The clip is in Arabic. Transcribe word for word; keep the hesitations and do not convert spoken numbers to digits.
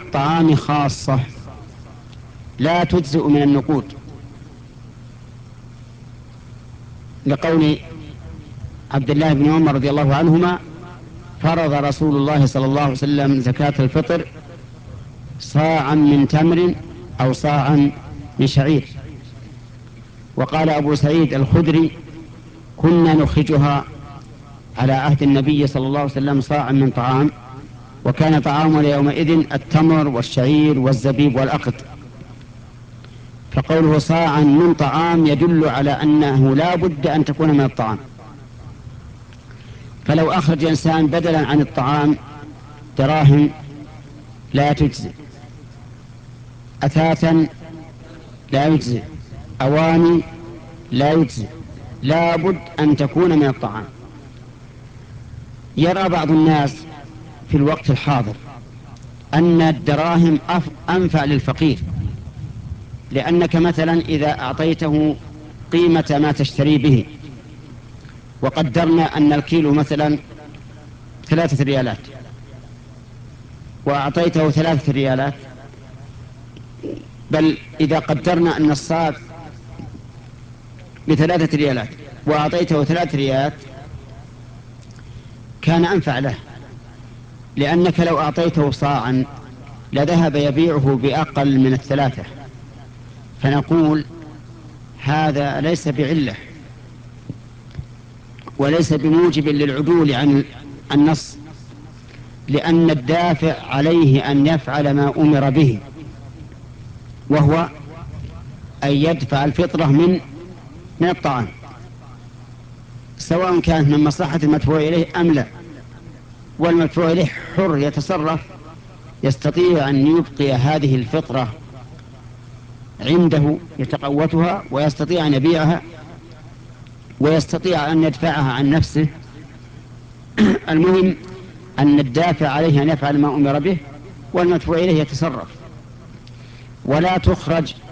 الطعام خاصة لا تجزئ من النقود، لقول عبد الله بن عمر رضي الله عنهما: فرض رسول الله صلى الله عليه وسلم زكاة الفطر صاعا من تمر أو صاعا من شعير. وقال أبو سعيد الخدري: كنا نخرجها على عهد النبي صلى الله عليه وسلم صاعا من طعام، وكان طعامنا يومئذ التمر والشعير والزبيب والأقط. فقوله صاعا من طعام يدل على أنه لا بد أن تكون من الطعام. فلو أخرج إنسان بدلا عن الطعام دراهم لا تجزئ، أثاثا لا يجزئ، أواني لا يجزئ، لا بد أن تكون من الطعام. يرى بعض الناس في الوقت الحاضر أن الدراهم أنفع للفقير، لأنك مثلا إذا أعطيته قيمة ما تشتري به، وقدرنا أن الكيلو مثلا ثلاثة ريالات، وأعطيته ثلاثة ريالات، بل إذا قدرنا أن الصاع بثلاثة ريالات وأعطيته ثلاث ريالات كان أنفع له، لأنك لو أعطيته صاعا لذهب يبيعه بأقل من الثلاثة. فنقول هذا ليس بعلة وليس بموجب للعدول عن النص، لأن الدافع عليه أن يفعل ما أمر به، وهو أن يدفع الفطرة من من الطعام، سواء كانت من مصلحة المدفوع إليه أم لا. والمدفوع إليه حر يتصرف، يستطيع أن يبقي هذه الفطرة عنده يتقوتها، ويستطيع أن يبيعها، ويستطيع أن يدفعها عن نفسه. المهم أن الدافع عليه أن يفعل ما أمر به، والمدفوع إليه يتصرف. ولا تخرج